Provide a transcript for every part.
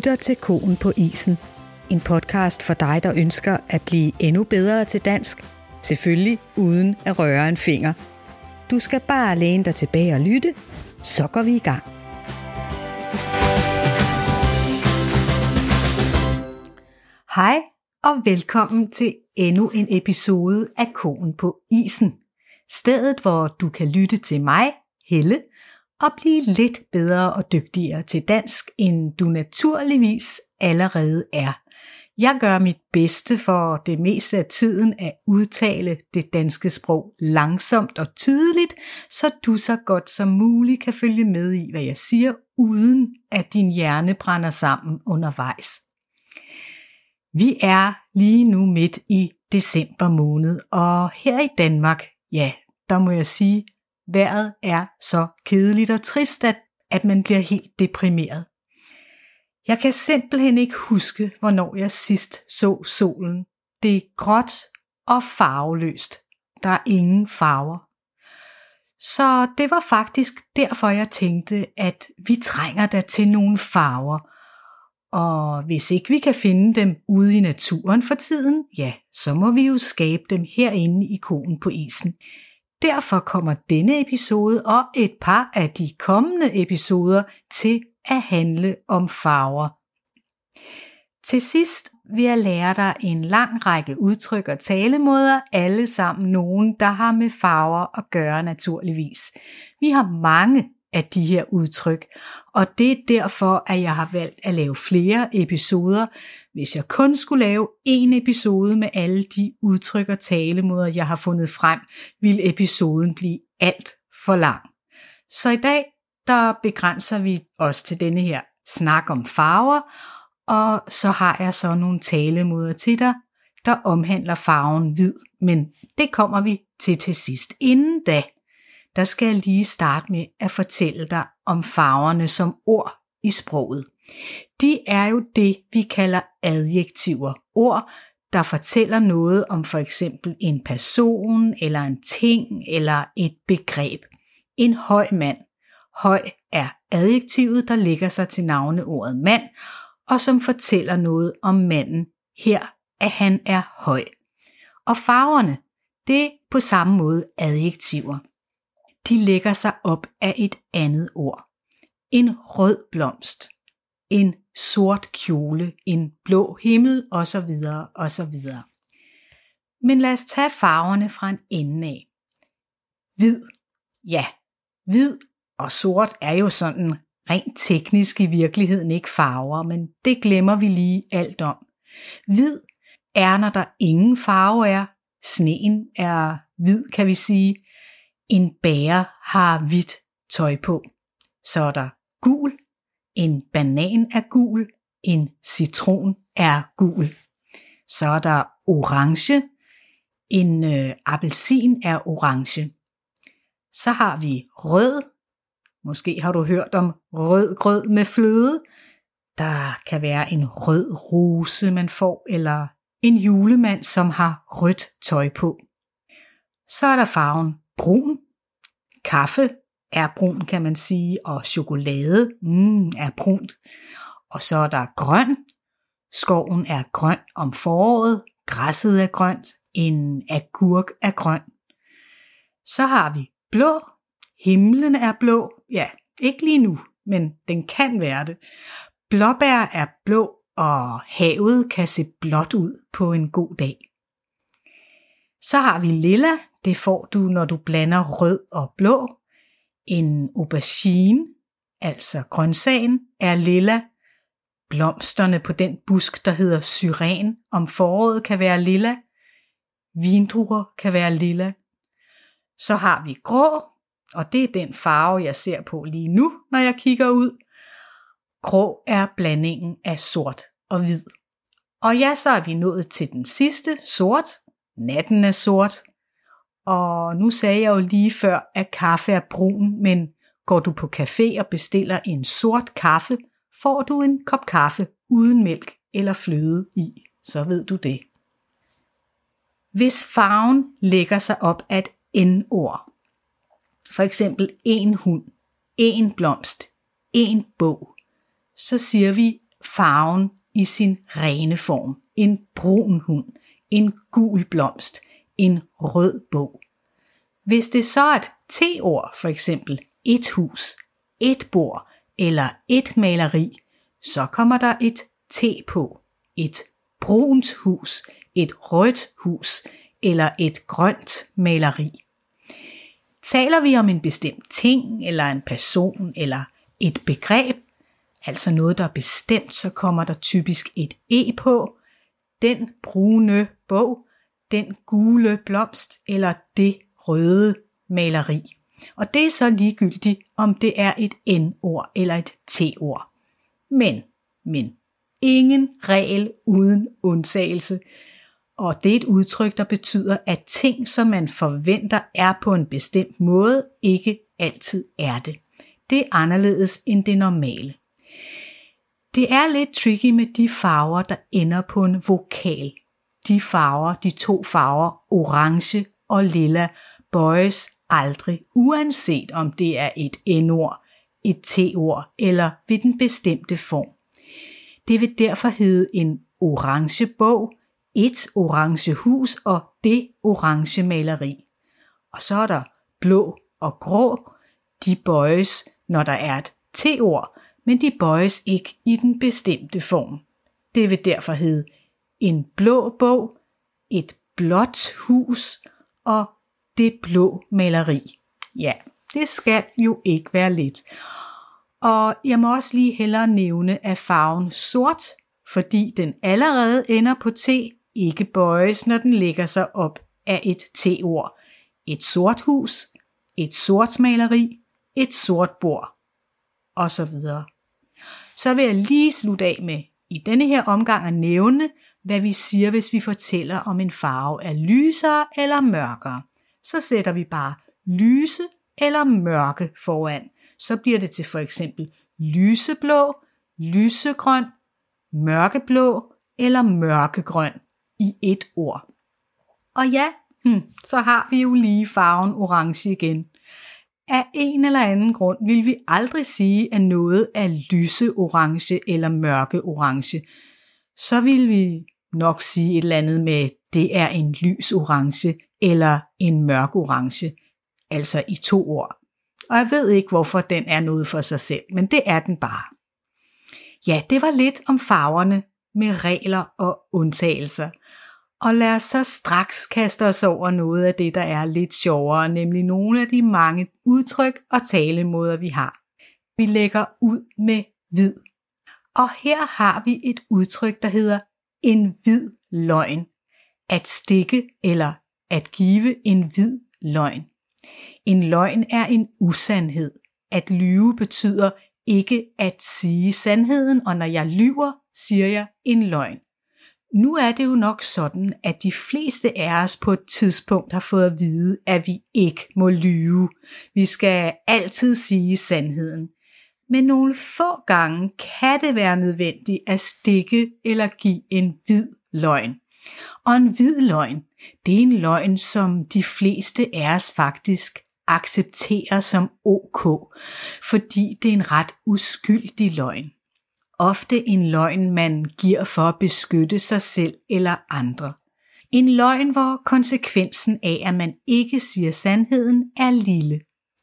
lytter til Koen på isen. En podcast for dig, der ønsker at blive endnu bedre til dansk. Selvfølgelig uden at røre en finger. Du skal bare læne dig tilbage og lytte, så går vi i gang. Hej og velkommen til endnu en episode af Koen på isen. Stedet, hvor du kan lytte til mig, Helle, og blive lidt bedre og dygtigere til dansk, end du naturligvis allerede er. Jeg gør mit bedste for det meste af tiden at udtale det danske sprog langsomt og tydeligt, så du så godt som muligt kan følge med i, hvad jeg siger, uden at din hjerne brænder sammen undervejs. Vi er lige nu midt i december måned, og her i Danmark, ja, der må jeg sige, vejret er så kedeligt og trist, at man bliver helt deprimeret. Jeg kan simpelthen ikke huske, hvornår jeg sidst så solen. Det er gråt og farveløst. Der er ingen farver. Så det var faktisk derfor, jeg tænkte, at vi trænger da til nogle farver. Og hvis ikke vi kan finde dem ude i naturen for tiden, ja, så må vi jo skabe dem herinde i Koen på isen. Derfor kommer denne episode og et par af de kommende episoder til at handle om farver. Til sidst vil jeg lære dig en lang række udtryk og talemåder, alle sammen nogen, der har med farver at gøre naturligvis. Vi har mange af de her udtryk, og det er derfor, at jeg har valgt at lave flere episoder. Hvis jeg kun skulle lave en episode med alle de udtryk og talemåder, jeg har fundet frem, ville episoden blive alt for lang. Så i dag, der begrænser vi os til denne her snak om farver, og så har jeg så nogle talemåder til dig, der omhandler farven hvid, men det kommer vi til sidst. Inden da, der skal jeg lige starte med at fortælle dig om farverne som ord i sproget. De er jo det, vi kalder adjektiver. Ord, der fortæller noget om for eksempel en person, eller en ting, eller et begreb. En høj mand. Høj er adjektivet, der lægger sig til navneordet mand, og som fortæller noget om manden her, at han er høj. Og farverne, det er på samme måde adjektiver. De lægger sig op af et andet ord. En rød blomst, en sort kjole, en blå himmel osv. osv. Men lad os tage farverne fra en ende af. Hvid. Ja, hvid og sort er jo sådan rent teknisk i virkeligheden ikke farver, men det glemmer vi lige alt om. Hvid er, når der ingen farve er. Sneen er hvid, kan vi sige. En bager har hvidt tøj på. Så er der gul. En banan er gul. En citron er gul. Så er der orange. En appelsin er orange. Så har vi rød. Måske har du hørt om rød grød med fløde. Der kan være en rød rose, man får, eller en julemand, som har rødt tøj på. Så er der farven brun. Kaffe er brun, kan man sige, og chokolade er brunt. Og så er der grøn. Skoven er grøn om foråret. Græsset er grønt. En agurk er grøn. Så har vi blå. Himlen er blå. Ja, ikke lige nu, men den kan være det. Blåbær er blå, og havet kan se blåt ud på en god dag. Så har vi lilla. Det får du, når du blander rød og blå. En aubergine, altså grøntsagen, er lilla. Blomsterne på den busk, der hedder syren om foråret, kan være lilla. Vindruer kan være lilla. Så har vi grå, og det er den farve, jeg ser på lige nu, når jeg kigger ud. Grå er blandingen af sort og hvid. Og ja, så er vi nået til den sidste, sort. Natten er sort. Og nu sagde jeg jo lige før, at kaffe er brun, men går du på café og bestiller en sort kaffe, får du en kop kaffe uden mælk eller fløde i. Så ved du det. Hvis farven lægger sig op af et n-ord, for eksempel en hund, en blomst, en bog, så siger vi farven i sin rene form. En brun hund, en gul blomst, en rød bog. Hvis det så er et T-ord, for eksempel et hus, et bord eller et maleri, så kommer der et T på. Et brunt hus, et rødt hus eller et grønt maleri. Taler vi om en bestemt ting eller en person eller et begreb, altså noget der er bestemt, så kommer der typisk et E på. Den brune bog, den gule blomst eller det røde maleri. Og det er så ligegyldigt, om det er et N-ord eller et T-ord. Men, ingen regel uden undtagelse. Og det er et udtryk, der betyder, at ting, som man forventer er på en bestemt måde, ikke altid er det. Det er anderledes end det normale. Det er lidt tricky med de farver, der ender på en vokal. De 2 farver, orange og lilla, bøjes aldrig, uanset om det er et N-ord, et T-ord eller ved den bestemte form. Det vil derfor hedde en orange bog, et orange hus og det orange maleri. Og så er der blå og grå. De bøjes, når der er et T-ord, men de bøjes ikke i den bestemte form. Det vil derfor hedde en blå bog, et blåt hus og det blå maleri. Ja, det skal jo ikke være let. Og jeg må også lige hellere nævne, at farven sort, fordi den allerede ender på T, ikke bøjes, når den lægger sig op af et T-ord. Et sort hus, et sort maleri, et sort bord, og så videre. Så vil jeg lige slutte af med i denne her omgang at nævne, hvad vi siger, hvis vi fortæller om en farve er lysere eller mørkere. Så sætter vi bare lyse eller mørke foran. Så bliver det til for eksempel lyseblå, lysegrøn, mørkeblå eller mørkegrøn i et ord. Og ja, så har vi jo lige farven orange igen. Af en eller anden grund vil vi aldrig sige, at noget er lyseorange eller mørkeorange. Så vil vi nok sige et eller andet med, det er en lysorange eller en mørkorange. Altså i 2 ord. Og jeg ved ikke, hvorfor den er noget for sig selv, men det er den bare. Ja, det var lidt om farverne med regler og undtagelser. Og lad os så straks kaste os over noget af det, der er lidt sjovere, nemlig nogle af de mange udtryk og talemåder, vi har. Vi lægger ud med hvid. Og her har vi et udtryk, der hedder en hvid løgn. At stikke eller at give en hvid løgn. En løgn er en usandhed. At lyve betyder ikke at sige sandheden, og når jeg lyver, siger jeg en løgn. Nu er det jo nok sådan, at de fleste af os på et tidspunkt har fået at vide, at vi ikke må lyve. Vi skal altid sige sandheden. Men nogle få gange kan det være nødvendigt at stikke eller give en hvid løgn. Og en hvid løgn, det er en løgn, som de fleste af os faktisk accepterer som ok, fordi det er en ret uskyldig løgn. Ofte en løgn, man giver for at beskytte sig selv eller andre. En løgn, hvor konsekvensen af, at man ikke siger sandheden, er lille.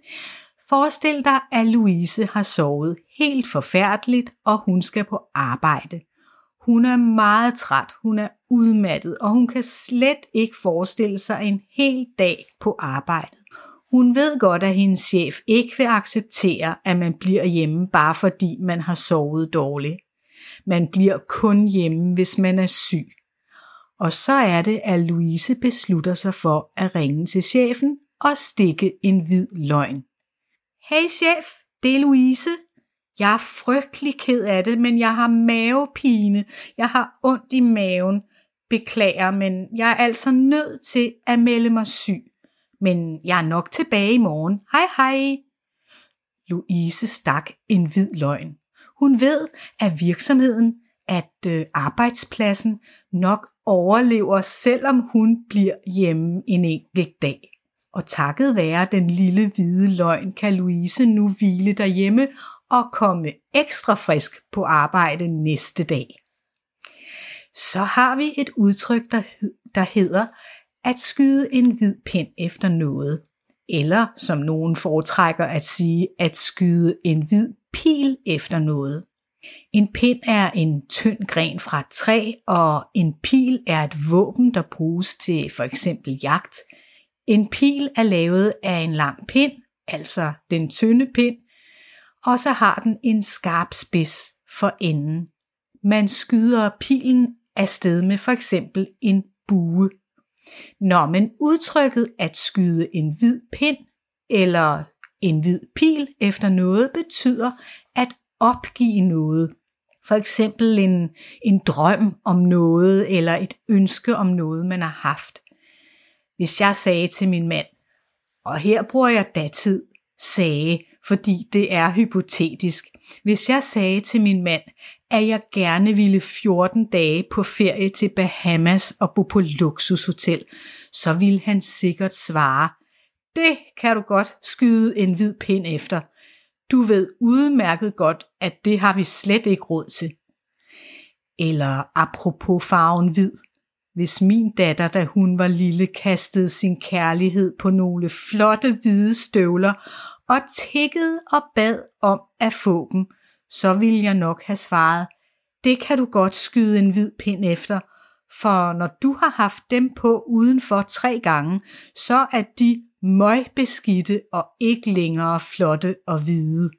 Forestil dig, at Louise har sovet helt forfærdeligt, og hun skal på arbejde. Hun er meget træt, hun er udmattet, og hun kan slet ikke forestille sig en hel dag på arbejdet. Hun ved godt, at hendes chef ikke vil acceptere, at man bliver hjemme, bare fordi man har sovet dårligt. Man bliver kun hjemme, hvis man er syg. Og så er det, at Louise beslutter sig for at ringe til chefen og stikke en hvid løgn. Hey chef, det er Louise. Jeg er frygtelig ked af det, men jeg har mavepine. Jeg har ondt i maven. Beklager, men jeg er altså nødt til at melde mig syg. Men jeg er nok tilbage i morgen. Hej hej. Louise stak en hvid løgn. Hun ved, at virksomheden, at arbejdspladsen nok overlever, selvom hun bliver hjemme en enkelt dag. Og takket være den lille hvide løgn, kan Louise nu hvile derhjemme og komme ekstra frisk på arbejde næste dag. Så har vi et udtryk, der hedder at skyde en hvid pind efter noget, eller som nogen foretrækker at sige, at skyde en hvid pil efter noget. En pind er en tynd gren fra et træ, og en pil er et våben, der bruges til for eksempel jagt. En pil er lavet af en lang pind, altså den tynde pind, og så har den en skarp spids for enden. Man skyder pilen afsted med for eksempel en bue. Men udtrykket at skyde en hvid pind eller en hvid pil efter noget betyder at opgive noget. For eksempel en drøm om noget eller et ønske om noget, man har haft. Hvis jeg sagde til min mand, og her bruger jeg datid, sagde, fordi det er hypotetisk. Hvis jeg sagde til min mand, at jeg gerne ville 14 dage på ferie til Bahamas og bo på luksushotel, så ville han sikkert svare, det kan du godt skyde en hvid pind efter. Du ved udmærket godt, at det har vi slet ikke råd til. Eller apropos farven hvid. Hvis min datter, da hun var lille, kastede sin kærlighed på nogle flotte hvide støvler og tikkede og bad om at få dem, så ville jeg nok have svaret, det kan du godt skyde en hvid pind efter, for når du har haft dem på udenfor 3 gange, så er de møgbeskidte og ikke længere flotte og hvide.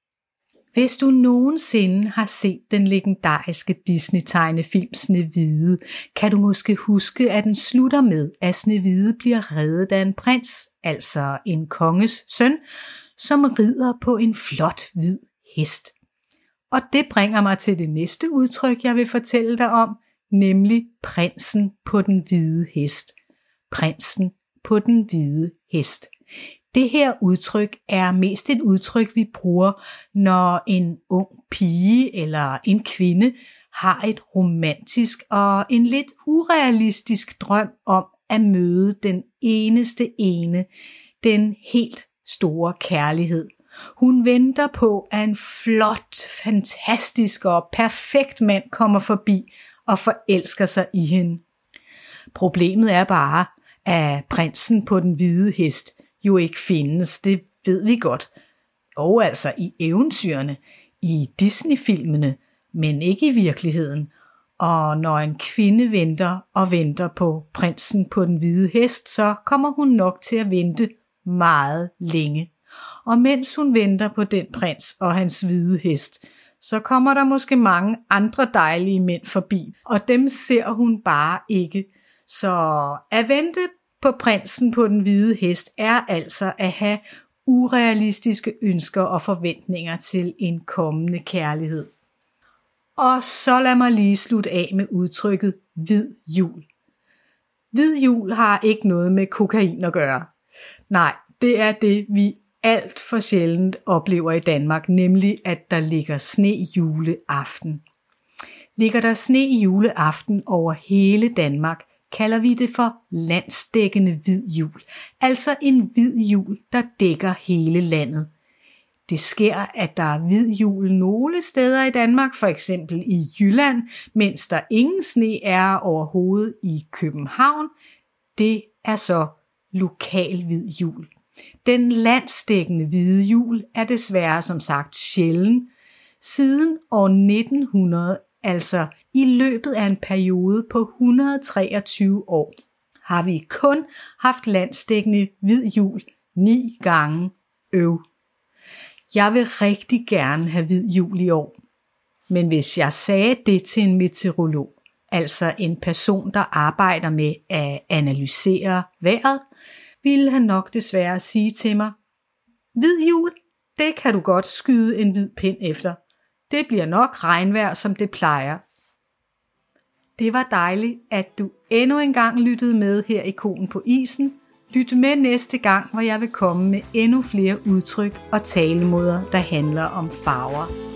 Hvis du nogensinde har set den legendariske Disney-tegnefilm Snehvide, kan du måske huske, at den slutter med, at Snehvide bliver reddet af en prins, altså en konges søn, som rider på en flot hvid hest. Og det bringer mig til det næste udtryk, jeg vil fortælle dig om, nemlig prinsen på den hvide hest. Prinsen på den hvide hest. Det her udtryk er mest et udtryk, vi bruger, når en ung pige eller en kvinde har et romantisk og en lidt urealistisk drøm om at møde den eneste ene, den helt store kærlighed. Hun venter på, at en flot, fantastisk og perfekt mand kommer forbi og forelsker sig i hende. Problemet er bare, at prinsen på den hvide hest jo ikke findes, det ved vi godt. Og altså i eventyrene, i Disney-filmene, men ikke i virkeligheden. Og når en kvinde venter og venter på prinsen på den hvide hest, så kommer hun nok til at vente meget længe. Og mens hun venter på den prins og hans hvide hest, så kommer der måske mange andre dejlige mænd forbi, og dem ser hun bare ikke. Så at vente på prinsen på den hvide hest er altså at have urealistiske ønsker og forventninger til en kommende kærlighed. Og så lad mig lige slutte af med udtrykket hvid jul. Hvid jul har ikke noget med kokain at gøre. Nej, det er det, vi alt for sjældent oplever i Danmark, nemlig at der ligger sne juleaften. Ligger der sne juleaften over hele Danmark, kalder vi det for landsdækkende hvid jul, altså en hvid jul, der dækker hele landet. Det sker, at der er hvid jul nogle steder i Danmark, for eksempel i Jylland, mens der ingen sne er overhovedet i København. Det er så lokal hvid jul. Den landsdækkende hvide jul er desværre som sagt sjælden. Siden år 1900, altså i løbet af en periode på 123 år, har vi kun haft landsdækkende hvid jul 9 gange. Jeg vil rigtig gerne have hvid jul i år. Men hvis jeg sagde det til en meteorolog, altså en person, der arbejder med at analysere vejret, ville han nok desværre sige til mig, hvid jul, det kan du godt skyde en hvid pind efter. Det bliver nok regnvejr, som det plejer. Det var dejligt, at du endnu en gang lyttede med her i Koen på isen. Lyt med næste gang, hvor jeg vil komme med endnu flere udtryk og talemåder, der handler om farver.